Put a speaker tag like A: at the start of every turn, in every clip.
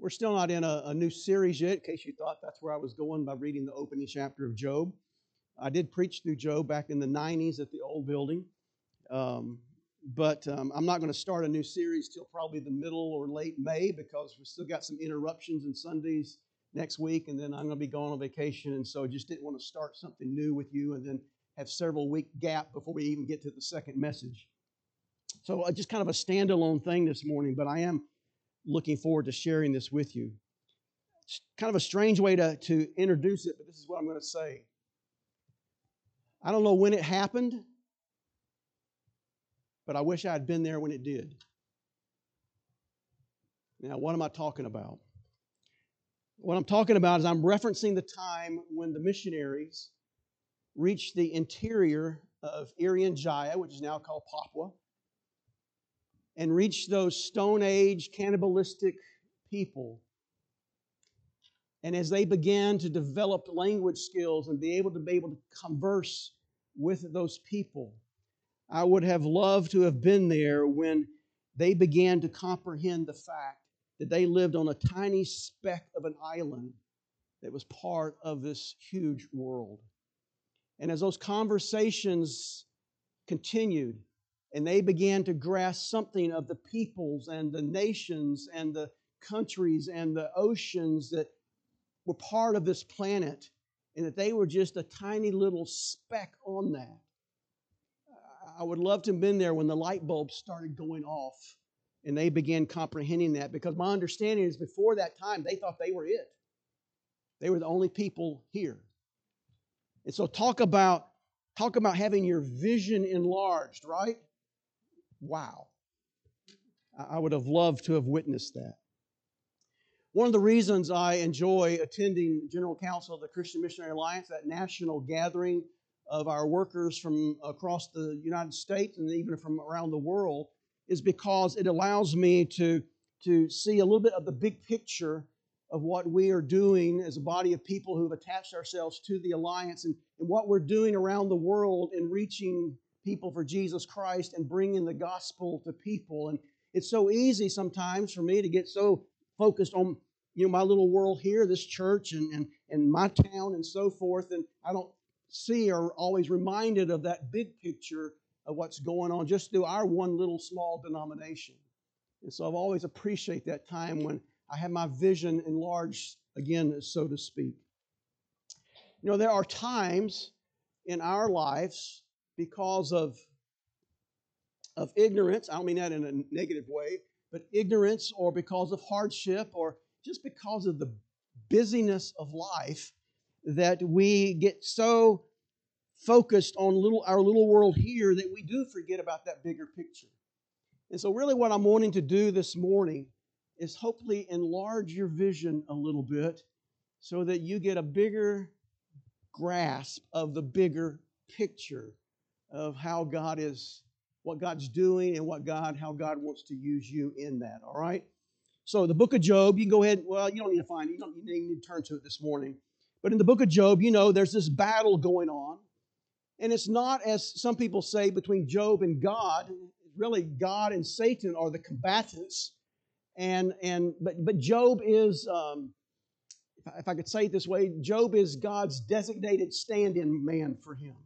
A: We're still not in a new series yet, in case you thought that's where I was going by reading the opening chapter of Job. I did preach through Job back in the 90s at the old building, but I'm not going to start a new series till probably the middle or late May because we still got some interruptions in Sundays next week, and then I'm going to be going on vacation, and so I just didn't want to start something new with you and then have several week gap before we even get to the second message. So just kind of a standalone thing this morning, but I am looking forward to sharing this with you. It's kind of a strange way to introduce it, but this is what I'm going to say. I don't know when it happened, but I wish I had been there when it did. Now, what am I talking about? What I'm talking about is I'm referencing the time when the missionaries reached the interior of Irian Jaya, which is now called Papua, and reached those Stone Age cannibalistic people. And as they began to develop language skills and be able to converse with those people, I would have loved to have been there when they began to comprehend the fact that they lived on a tiny speck of an island that was part of this huge world. And as those conversations continued, and they began to grasp something of the peoples and the nations and the countries and the oceans that were part of this planet, and that they were just a tiny little speck on that. I would love to have been there when the light bulbs started going off and they began comprehending that, because my understanding is before that time, they thought they were it. They were the only people here. And so talk about having your vision enlarged, right? Wow. I would have loved to have witnessed that. One of the reasons I enjoy attending General Council of the Christian Missionary Alliance, that national gathering of our workers from across the United States and even from around the world, is because it allows me to see a little bit of the big picture of what we are doing as a body of people who have attached ourselves to the Alliance, and what we're doing around the world in reaching people for Jesus Christ and bringing the gospel to people. And it's so easy sometimes for me to get so focused on my little world here, this church and my town and so forth, and I don't see or always reminded of that big picture of what's going on just through our one little small denomination. And so I've always appreciated that time when I have my vision enlarged again, so to speak. There are times in our lives because of ignorance, I don't mean that in a negative way, but ignorance or because of hardship or just because of the busyness of life, that we get so focused on our little world here that we do forget about that bigger picture. And so really what I'm wanting to do this morning is hopefully enlarge your vision a little bit so that you get a bigger grasp of the bigger picture of how God is, what God's doing, and how God wants to use you in that, all right? So the book of Job, you can go ahead, well, you don't need to find it, you don't need to turn to it this morning. But in the book of Job, there's this battle going on. And it's not, as some people say, between Job and God. Really, God and Satan are the combatants. But Job is, if I could say it this way, Job is God's designated stand-in man for him.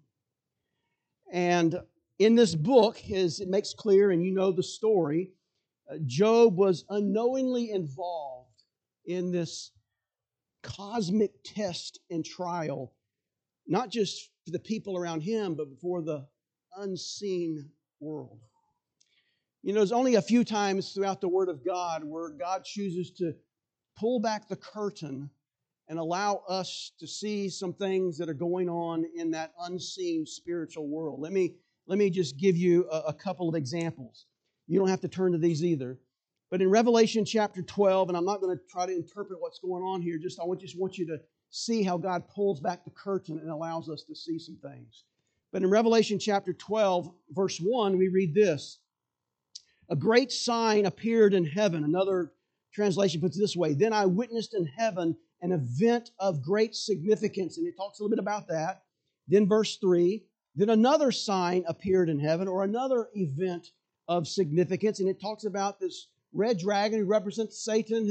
A: And in this book, as it makes clear, and you know the story, Job was unknowingly involved in this cosmic test and trial, not just for the people around him, but for the unseen world. There's only a few times throughout the Word of God where God chooses to pull back the curtain and allow us to see some things that are going on in that unseen spiritual world. Let me just give you a couple of examples. You don't have to turn to these either. But in Revelation chapter 12, and I'm not going to try to interpret what's going on here, I just want you to see how God pulls back the curtain and allows us to see some things. But in Revelation chapter 12, verse 1, we read this: "A great sign appeared in heaven." Another translation puts it this way: "Then I witnessed in heaven an event of great significance." And it talks a little bit about that. Then verse 3, "Then another sign appeared in heaven," or another event of significance. And it talks about this red dragon who represents Satan, who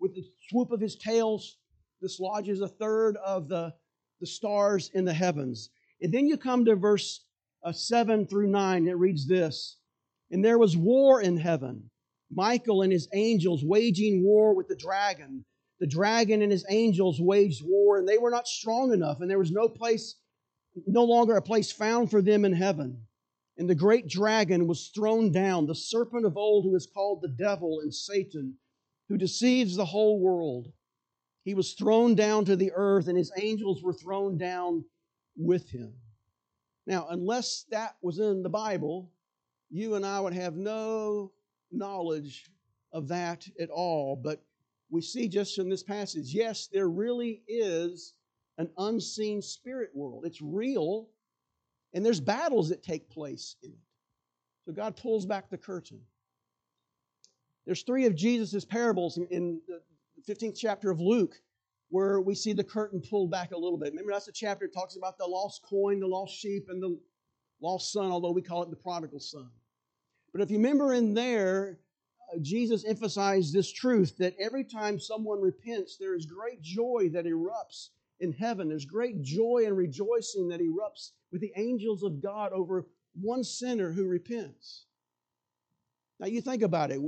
A: with the swoop of his tail, dislodges a third of the stars in the heavens. And then you come to verse 7 through 9. It reads this: And there was war in heaven, Michael and his angels waging war with the dragon. The dragon and his angels waged war, and they were not strong enough, and there was no longer a place found for them in heaven. And the great dragon was thrown down, the serpent of old, who is called the devil and Satan, who deceives the whole world. He was thrown down to the earth, and his angels were thrown down with him. Now, unless that was in the Bible, you and I would have no knowledge of that at all. But we see just in this passage, yes, there really is an unseen spirit world. It's real, and there's battles that take place in it. So God pulls back the curtain. There's 3 of Jesus' parables in the 15th chapter of Luke where we see the curtain pulled back a little bit. Remember, that's the chapter that talks about the lost coin, the lost sheep, and the lost son, although we call it the prodigal son. But if you remember in there, Jesus emphasized this truth that every time someone repents, there is great joy that erupts in heaven. There's great joy and rejoicing that erupts with the angels of God over one sinner who repents. Now you think about it.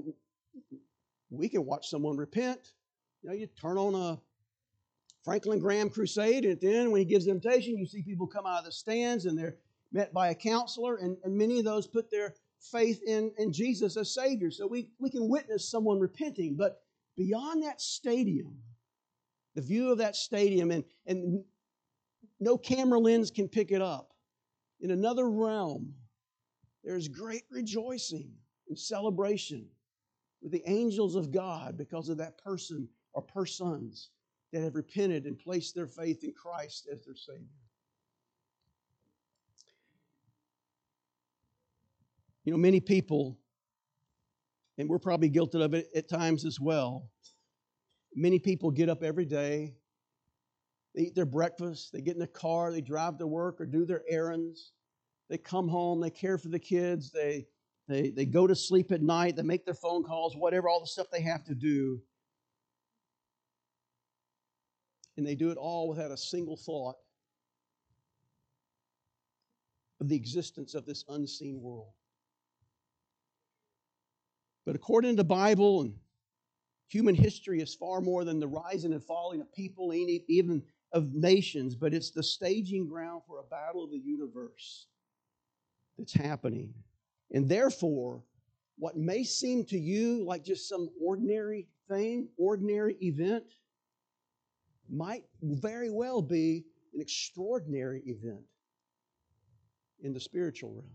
A: We can watch someone repent. You turn on a Franklin Graham crusade, and at the end, when he gives the invitation, you see people come out of the stands, and they're met by a counselor, and many of those put their faith in Jesus as Savior. So we can witness someone repenting. But beyond that stadium, the view of that stadium, and no camera lens can pick it up, in another realm, there's great rejoicing and celebration with the angels of God because of that person or persons that have repented and placed their faith in Christ as their Savior. Many people, and we're probably guilty of it at times as well, many people get up every day, they eat their breakfast, they get in the car, they drive to work or do their errands, they come home, they care for the kids, they go to sleep at night, they make their phone calls, whatever, all the stuff they have to do. And they do it all without a single thought of the existence of this unseen world. But according to the Bible, and human history is far more than the rising and falling of people, even of nations, but it's the staging ground for a battle of the universe that's happening. And therefore, what may seem to you like just some ordinary thing, ordinary event, might very well be an extraordinary event in the spiritual realm.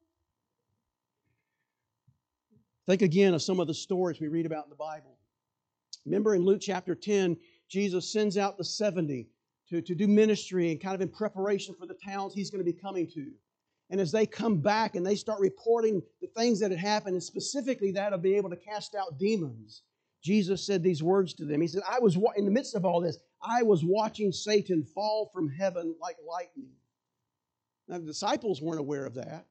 A: Think again of some of the stories we read about in the Bible. Remember in Luke chapter 10, Jesus sends out the 70 to do ministry and kind of in preparation for the towns He's going to be coming to. And as they come back and they start reporting the things that had happened, and specifically that of being able to cast out demons, Jesus said these words to them. He said, in the midst of all this, I was watching Satan fall from heaven like lightning. Now, the disciples weren't aware of that,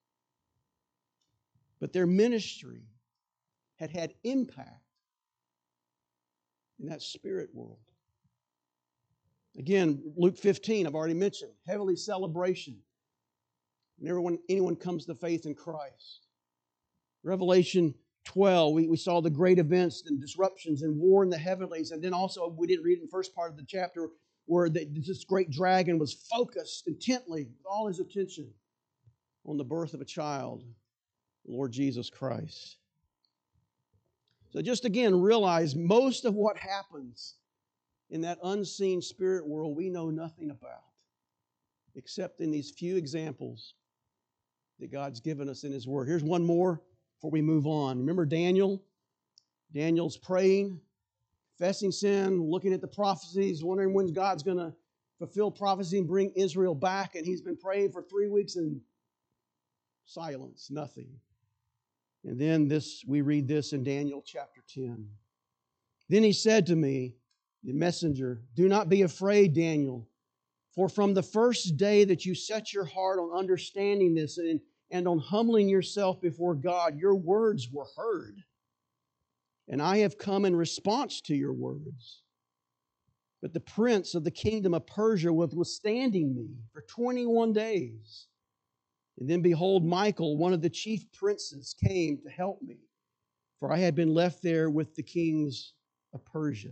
A: but their ministry had impact in that spirit world. Again, Luke 15, I've already mentioned, heavenly celebration when anyone comes to faith in Christ. Revelation 12, we saw the great events and disruptions and war in the heavenlies. And then also, we didn't read in the first part of the chapter where this great dragon was focused intently with all his attention on the birth of a child, the Lord Jesus Christ. So just again, realize most of what happens in that unseen spirit world we know nothing about, except in these few examples that God's given us in His Word. Here's one more before we move on. Remember Daniel? Daniel's praying, confessing sin, looking at the prophecies, wondering when God's going to fulfill prophecy and bring Israel back. And he's been praying for 3 weeks in silence, nothing. And then we read this in Daniel chapter 10. Then he said to me, the messenger, do not be afraid, Daniel, for from the first day that you set your heart on understanding this and on humbling yourself before God, your words were heard. and I have come in response to your words. But the prince of the kingdom of Persia was withstanding me for 21 days. And then behold, Michael, one of the chief princes, came to help me, for I had been left there with the kings of Persia.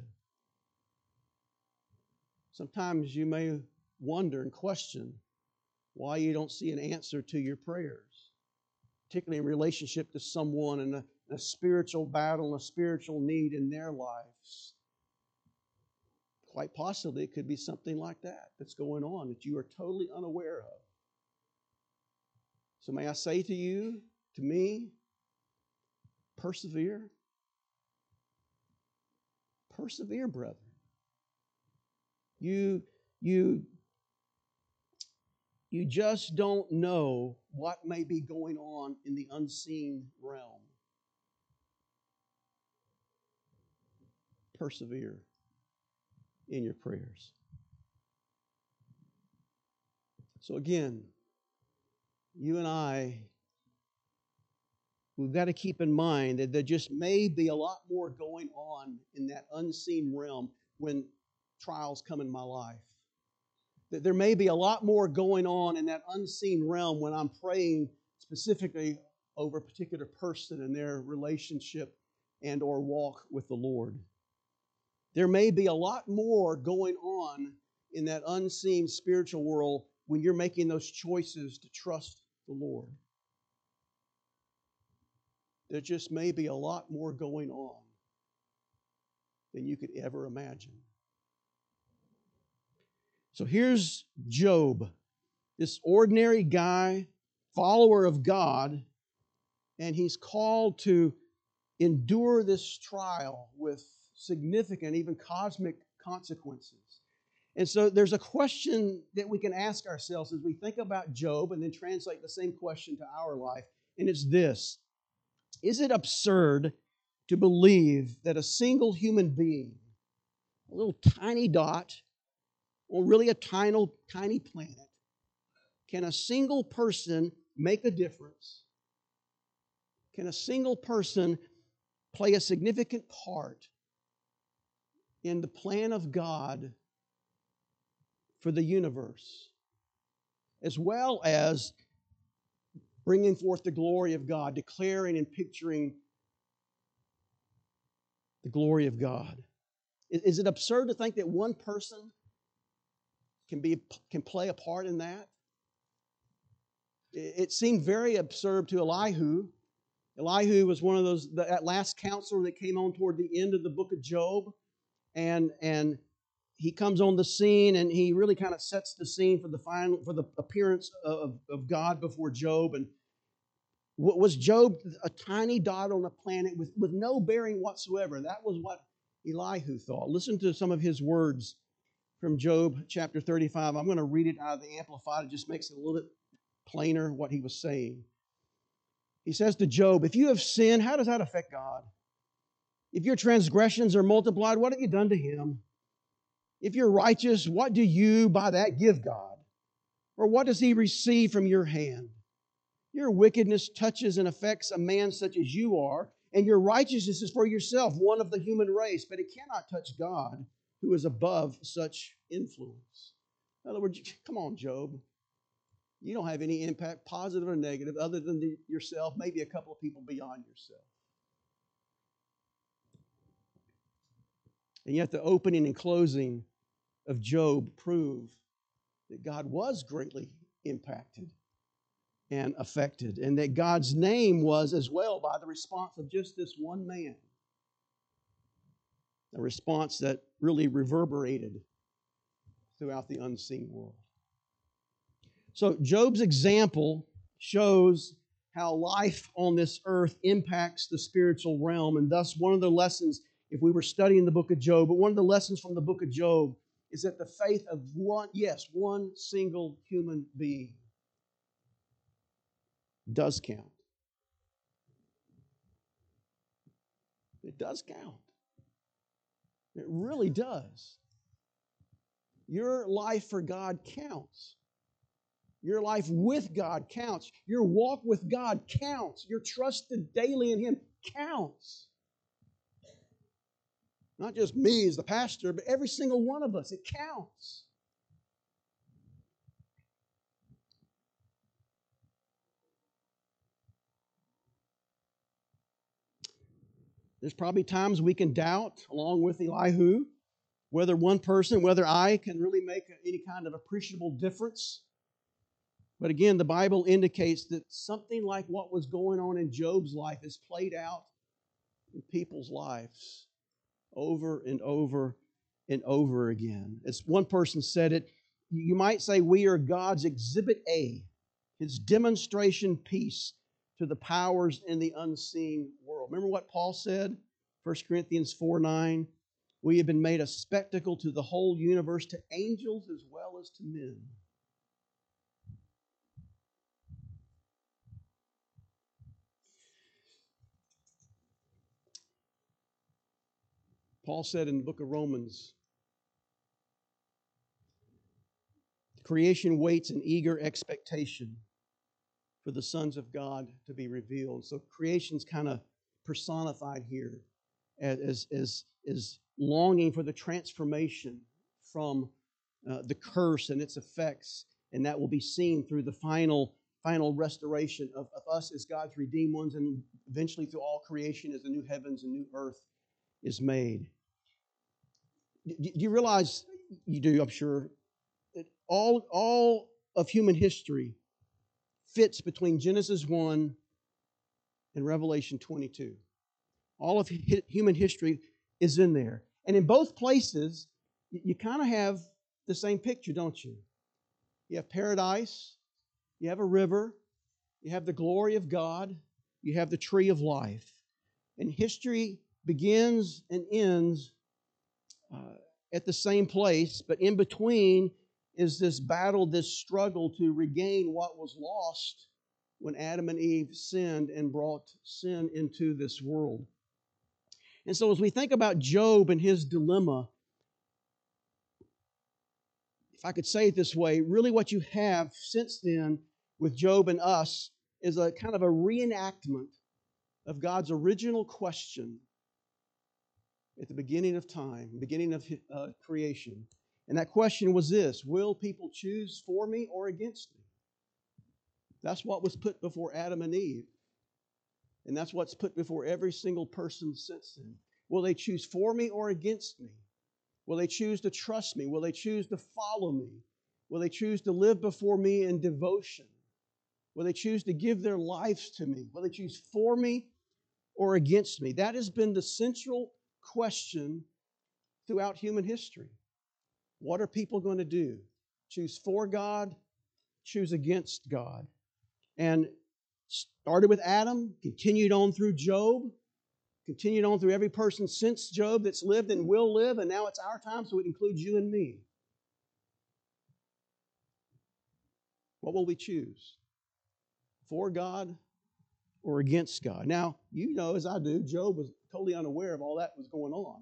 A: Sometimes you may wonder and question why you don't see an answer to your prayers, particularly in relationship to someone in a spiritual battle and a spiritual need in their lives. Quite possibly it could be something like that that's going on that you are totally unaware of. So may I say to you, to me, persevere. Persevere, brother. You just don't know what may be going on in the unseen realm. Persevere in your prayers. So again, you and I, we've got to keep in mind that there just may be a lot more going on in that unseen realm when trials come in my life. That there may be a lot more going on in that unseen realm when I'm praying specifically over a particular person and their relationship and or walk with the Lord. There may be a lot more going on in that unseen spiritual world when you're making those choices to trust the Lord. There just may be a lot more going on than you could ever imagine. So here's Job, this ordinary guy, follower of God, and he's called to endure this trial with significant, even cosmic consequences. And so there's a question that we can ask ourselves as we think about Job and then translate the same question to our life, and it's this: is it absurd to believe that a single human being, a little tiny dot, or really a tiny planet, can a single person make a difference? Can a single person play a significant part in the plan of God for the universe, as well as bringing forth the glory of God, declaring and picturing the glory of God? Is it absurd to think that one person can play a part in that? It seemed very absurd to Elihu. Elihu was one of that last counselor that came on toward the end of the book of Job, and he comes on the scene, and he really kind of sets the scene for the appearance of God before Job. And was Job a tiny dot on a planet with no bearing whatsoever? That was what Elihu thought. Listen to some of his words from Job chapter 35. I'm going to read it out of the Amplified. It just makes it a little bit plainer what he was saying. He says to Job, if you have sinned, how does that affect God? If your transgressions are multiplied, what have you done to Him? If you're righteous, what do you by that give God? Or what does He receive from your hand? Your wickedness touches and affects a man such as you are, and your righteousness is for yourself, one of the human race, but it cannot touch God, who is above such influence. In other words, come on, Job. You don't have any impact, positive or negative, other than yourself, maybe a couple of people beyond yourself. And yet the opening and closing of Job prove that God was greatly impacted and affected, and that God's name was as well by the response of just this one man. A response that really reverberated throughout the unseen world. So Job's example shows how life on this earth impacts the spiritual realm, and thus one of the lessons, if we were studying the book of Job, but one of the lessons from the book of Job is that the faith of one single human being does count. It does count. It really does. Your life for God counts. Your life with God counts. Your walk with God counts. Your trust daily in Him counts. Not just me as the pastor, but every single one of us. It counts. There's probably times we can doubt, along with Elihu, whether one person, whether I can really make any kind of appreciable difference. But again, the Bible indicates that something like what was going on in Job's life is played out in people's lives over and over and over again. As one person said it, you might say we are God's exhibit A, His demonstration piece to the powers in the unseen world. Remember what Paul said? 1 Corinthians 4:9. We have been made a spectacle to the whole universe, to angels as well as to men. Paul said in the book of Romans, creation waits in eager expectation for the sons of God to be revealed. So creation's kind of personified here as longing for the transformation from the curse and its effects, and that will be seen through the final restoration of us as God's redeemed ones, and eventually through all creation as the new heavens and new earth is made. Do you realize, you do, I'm sure, that all of human history fits between Genesis 1 and Revelation 22. All of human history is in there. And in both places, you kind of have the same picture, don't you? You have paradise, you have a river, you have the glory of God, you have the tree of life. And history begins and ends at the same place, but in between is this battle, this struggle to regain what was lost when Adam and Eve sinned and brought sin into this world. And so as we think about Job and his dilemma, if I could say it this way, really what you have since then with Job and us is a kind of a reenactment of God's original question at the beginning of time, beginning of creation. And that question was this: will people choose for me or against me? That's what was put before Adam and Eve. And that's what's put before every single person since then. Will they choose for me or against me? Will they choose to trust me? Will they choose to follow me? Will they choose to live before me in devotion? Will they choose to give their lives to me? Will they choose for me or against me? That has been the central question throughout human history. What are people going to do? Choose for God, choose against God. And started with Adam, continued on through Job, continued on through every person since Job that's lived and will live, and now it's our time, so it includes you and me. What will we choose? For God or against God? Now, you know, as I do, Job was totally unaware of all that was going on.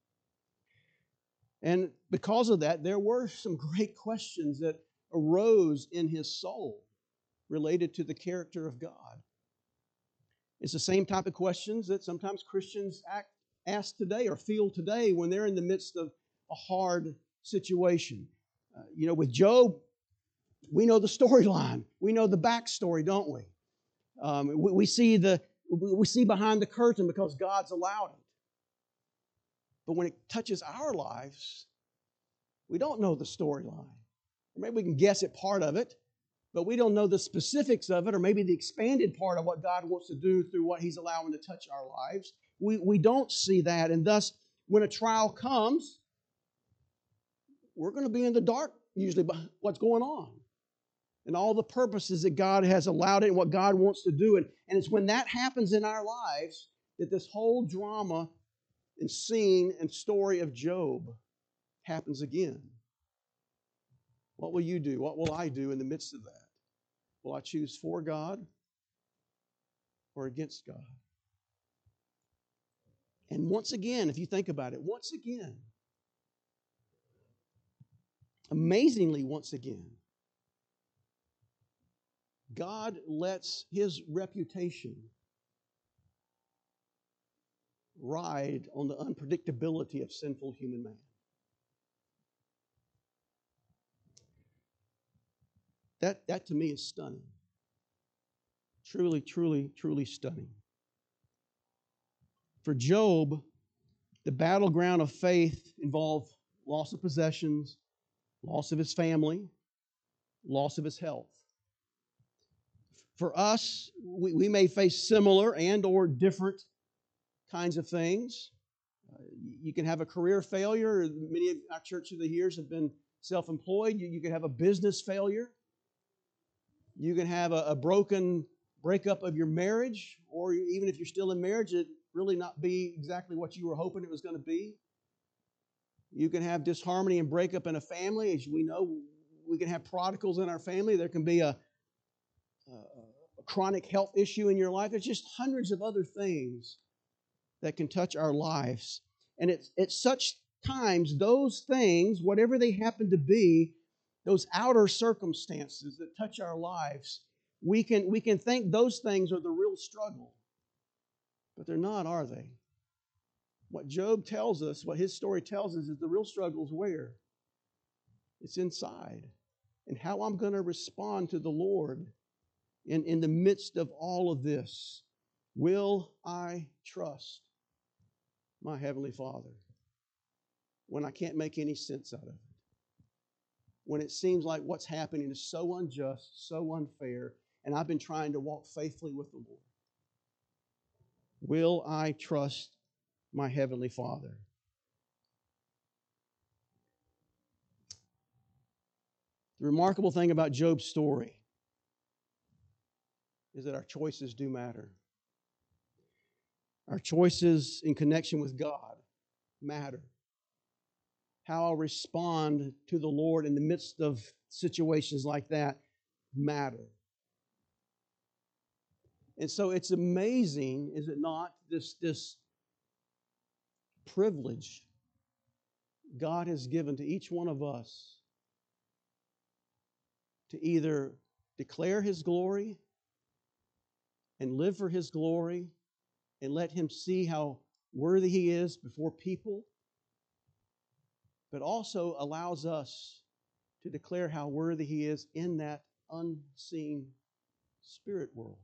A: And because of that, there were some great questions that arose in his soul related to the character of God. It's the same type of questions that sometimes Christians ask today or feel today when they're in the midst of a hard situation. With Job, we know the storyline. We know the backstory, don't we? We see behind the curtain because God's allowed it. But when it touches our lives, we don't know the storyline. Or maybe we can guess at part of it, but we don't know the specifics of it, or maybe the expanded part of what God wants to do through what He's allowing to touch our lives. We don't see that, and thus, when a trial comes, we're going to be in the dark, usually, by what's going on and all the purposes that God has allowed it and what God wants to do. And it's when that happens in our lives that this whole drama and scene and story of Job happens again. What will you do? What will I do in the midst of that? Will I choose for God or against God? And once again, if you think about it, amazingly once again, God lets His reputation ride on the unpredictability of sinful human man. That to me is stunning. Truly, truly, truly stunning. For Job, the battleground of faith involved loss of possessions, loss of his family, loss of his health. For us, we may face similar and or different kinds of things. You can have a career failure. Many of our church through the years have been self-employed. You can have a business failure. You can have a broken breakup of your marriage, or even if you're still in marriage, it really not be exactly what you were hoping it was going to be. You can have disharmony and breakup in a family. As we know, we can have prodigals in our family. There can be a chronic health issue in your life. There's just hundreds of other things that can touch our lives. And at such times, those things, whatever they happen to be, those outer circumstances that touch our lives, we can think those things are the real struggle. But they're not, are they? What Job tells us, what his story tells us, is the real struggle is where? It's inside. And how I'm going to respond to the Lord in the midst of all of this. Will I trust my Heavenly Father when I can't make any sense out of it? When it seems like what's happening is so unjust, so unfair, and I've been trying to walk faithfully with the Lord. Will I trust my Heavenly Father? The remarkable thing about Job's story is that our choices do matter. Our choices in connection with God matter. How I respond to the Lord in the midst of situations like that matter. And so it's amazing, is it not, this privilege God has given to each one of us to either declare His glory and live for His glory and let Him see how worthy He is before people, but also allows us to declare how worthy He is in that unseen spirit world.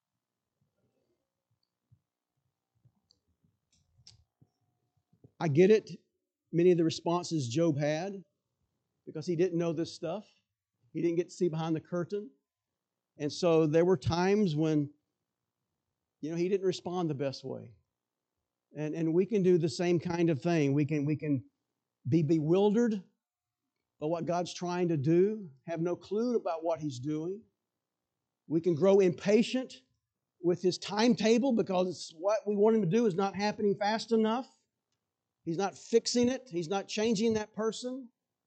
A: I get it, many of the responses Job had, because he didn't know this stuff. He didn't get to see behind the curtain. And so there were times when, he didn't respond the best way. And we can do the same kind of thing. We can be bewildered by what God's trying to do, have no clue about what He's doing. We can grow impatient with His timetable because what we want Him to do is not happening fast enough. He's not fixing it. He's not changing that person.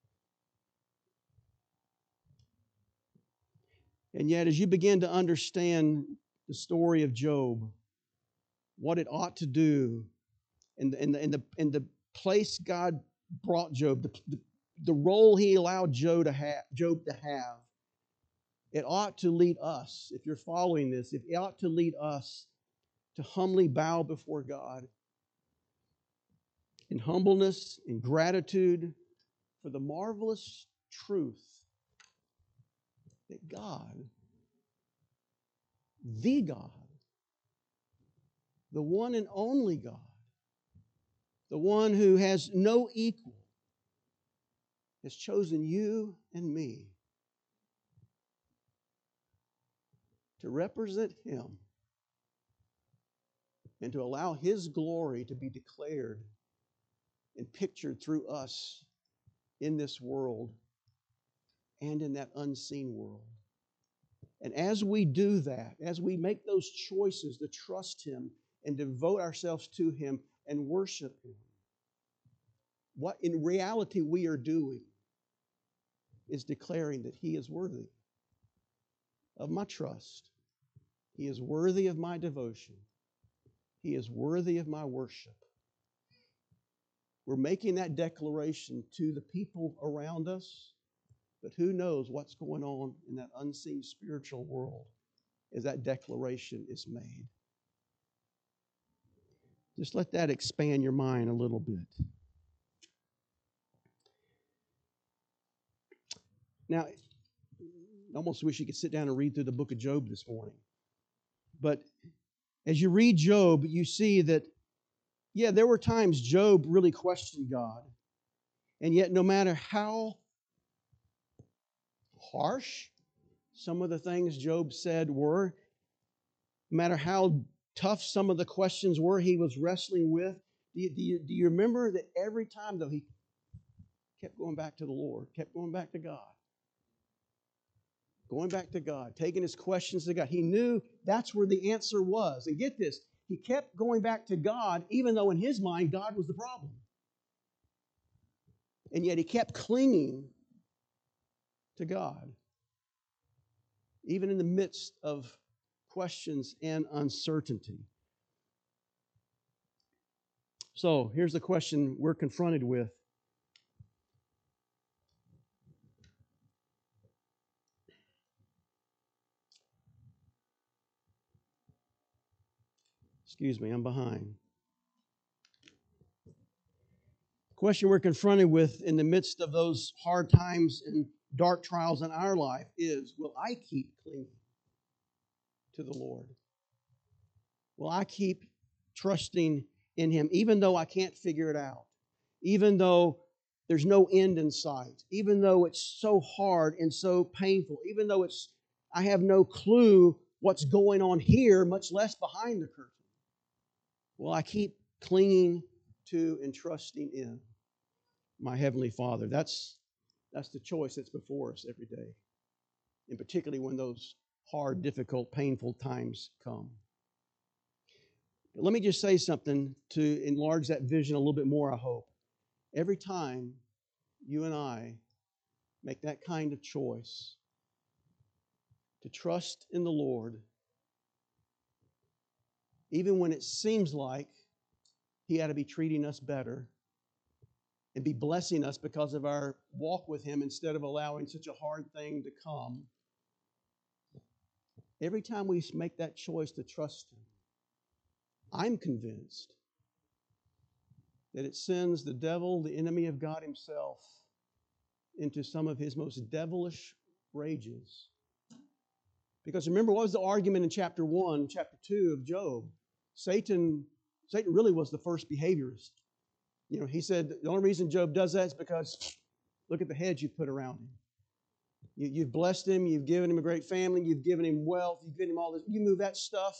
A: And yet, as you begin to understand the story of Job, what it ought to do, and the place God brought Job, the role He allowed Job to have, it ought to lead us, if you're following this, it ought to lead us to humbly bow before God in humbleness, in gratitude for the marvelous truth that God, the God, the one and only God, the one who has no equal, has chosen you and me to represent Him and to allow His glory to be declared and pictured through us in this world and in that unseen world. And as we do that, as we make those choices to trust Him and devote ourselves to Him and worship Him, what in reality we are doing is declaring that He is worthy of my trust. He is worthy of my devotion. He is worthy of my worship. We're making that declaration to the people around us, but who knows what's going on in that unseen spiritual world as that declaration is made. Just let that expand your mind a little bit. Now, I almost wish you could sit down and read through the book of Job this morning. But as you read Job, you see that, yeah, there were times Job really questioned God. And yet, no matter how harsh some of the things Job said were, no matter how tough some of the questions were he was wrestling with, do you remember that every time, though, he kept going back to the Lord, kept going back to God? Going back to God, taking his questions to God. He knew that's where the answer was. And get this, he kept going back to God, even though in his mind, God was the problem. And yet he kept clinging to God, even in the midst of questions and uncertainty. So here's the question we're confronted with. Excuse me, I'm behind. The question we're confronted with in the midst of those hard times and dark trials in our life is, will I keep clinging to the Lord? Will I keep trusting in Him, even though I can't figure it out? Even though there's no end in sight? Even though it's so hard and so painful? Even though I have no clue what's going on here, much less behind the curtain? Will I keep clinging to and trusting in my Heavenly Father? That's the choice that's before us every day, and particularly when those hard, difficult, painful times come. But let me just say something to enlarge that vision a little bit more, I hope. Every time you and I make that kind of choice to trust in the Lord, even when it seems like He ought to be treating us better and be blessing us because of our walk with Him instead of allowing such a hard thing to come, every time we make that choice to trust Him, I'm convinced that it sends the devil, the enemy of God Himself, into some of his most devilish rages. Because remember, what was the argument in chapter 1, chapter 2 of Job? Satan really was the first behaviorist. You know, he said the only reason Job does that is because look at the hedge you've put around him. You've blessed him, you've given him a great family, you've given him wealth, you've given him all this. You move that stuff,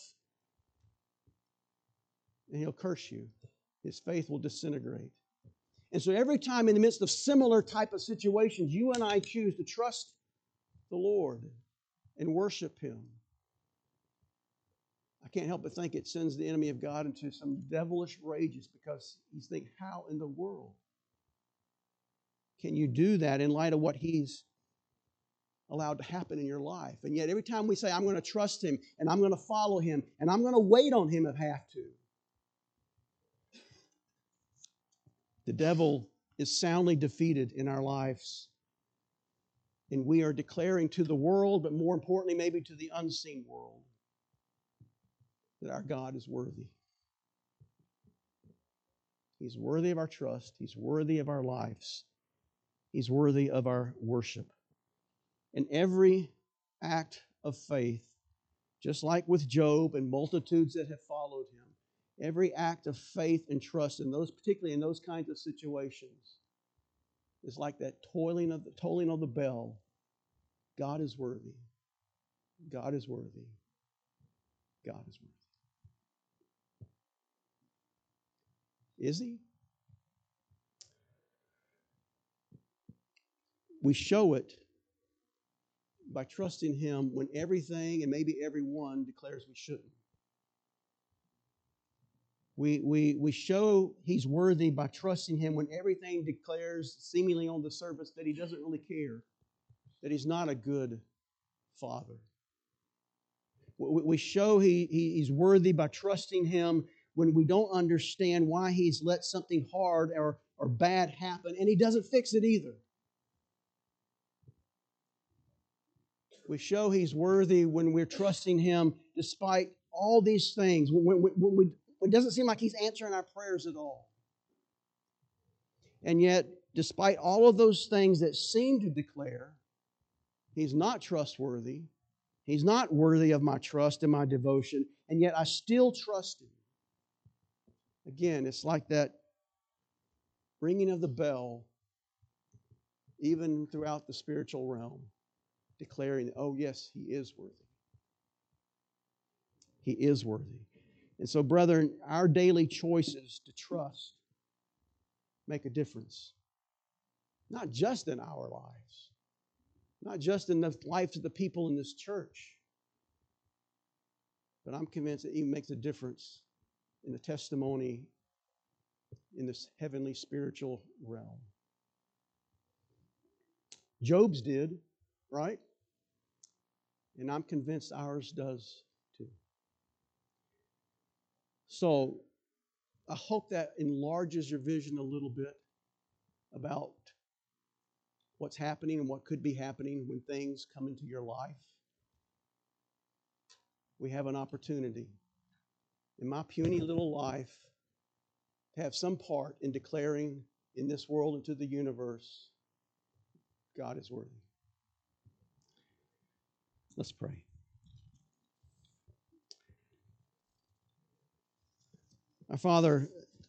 A: and he'll curse you. His faith will disintegrate. And so every time in the midst of similar type of situations, you and I choose to trust the Lord and worship Him, I can't help but think it sends the enemy of God into some devilish rages because he's thinking, how in the world can you do that in light of what He's allowed to happen in your life? And yet every time we say, I'm going to trust Him and I'm going to follow Him and I'm going to wait on Him if I have to, the devil is soundly defeated in our lives. And we are declaring to the world, but more importantly, maybe to the unseen world, that our God is worthy. He's worthy of our trust. He's worthy of our lives. He's worthy of our worship. And every act of faith, just like with Job and multitudes that have followed him, every act of faith and trust in those, particularly in those kinds of situations, is like that tolling of the bell. God is worthy. God is worthy. God is worthy. Is He? We show it by trusting Him when everything and maybe everyone declares we shouldn't. We show He's worthy by trusting Him when everything declares, seemingly on the surface, that He doesn't really care, that He's not a good Father. We show He's worthy by trusting Him when we don't understand why He's let something hard or bad happen, and He doesn't fix it either. We show He's worthy when we're trusting Him despite all these things. When It doesn't seem like He's answering our prayers at all. And yet, despite all of those things that seem to declare He's not trustworthy, He's not worthy of my trust and my devotion, and yet I still trust Him. Again, it's like that ringing of the bell, even throughout the spiritual realm, declaring, oh yes, He is worthy. He is worthy. And so, brethren, our daily choices to trust make a difference. Not just in our lives, not just in the lives of the people in this church, but I'm convinced it even makes a difference in the testimony in this heavenly spiritual realm. Job's did, right? And I'm convinced ours does too. So I hope that enlarges your vision a little bit about what's happening and what could be happening when things come into your life. We have an opportunity in my puny little life to have some part in declaring in this world and to the universe, God is worthy. Let's pray. Our Father,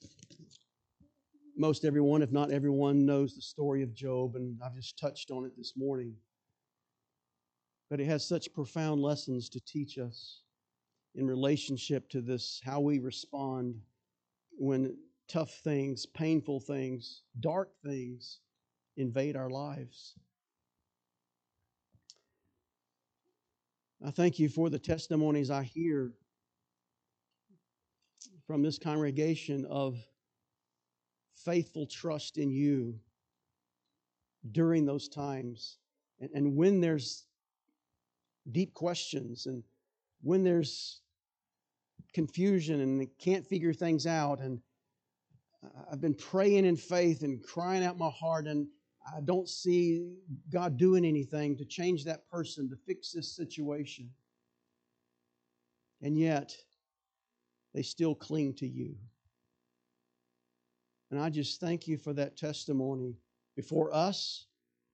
A: most everyone, if not everyone, knows the story of Job, and I've just touched on it this morning. But it has such profound lessons to teach us in relationship to this, how we respond when tough things, painful things, dark things invade our lives. I thank you for the testimonies I hear from this congregation of faithful trust in you during those times. And when there's deep questions and when there's confusion and they can't figure things out, and I've been praying in faith and crying out my heart, and I don't see God doing anything to change that person, to fix this situation. And yet, they still cling to you. And I just thank you for that testimony before us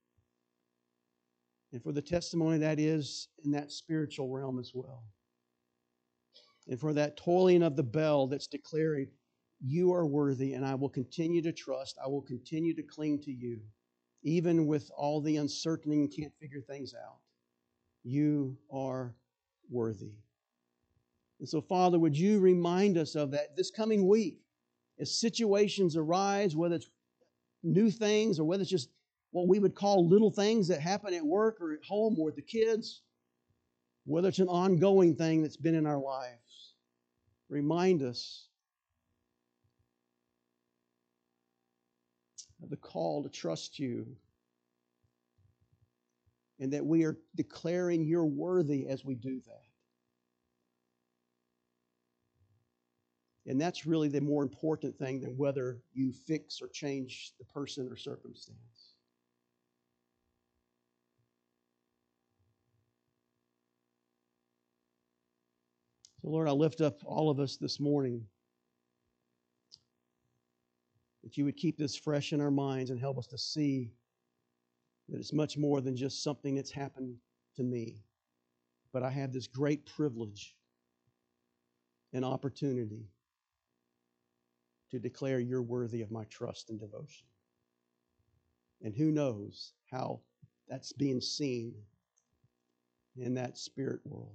A: and for the testimony that is in that spiritual realm as well. And for that tolling of the bell that's declaring, you are worthy, and I will continue to trust. I will continue to cling to you, even with all the uncertainty and can't figure things out. You are worthy. And so, Father, would you remind us of that this coming week as situations arise, whether it's new things or whether it's just what we would call little things that happen at work or at home or with the kids, whether it's an ongoing thing that's been in our lives. Remind us of the call to trust you and that we are declaring you're worthy as we do that. And that's really the more important thing than whether you fix or change the person or circumstance. So, Lord, I lift up all of us this morning, that you would keep this fresh in our minds and help us to see that it's much more than just something that's happened to me. But I have this great privilege and opportunity to declare you're worthy of my trust and devotion. And who knows how that's being seen in that spirit world.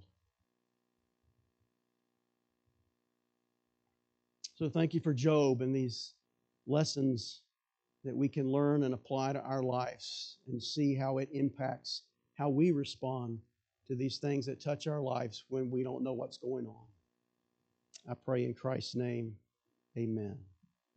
A: So thank you for Job and these lessons that we can learn and apply to our lives and see how it impacts how we respond to these things that touch our lives when we don't know what's going on. I pray in Christ's name, amen.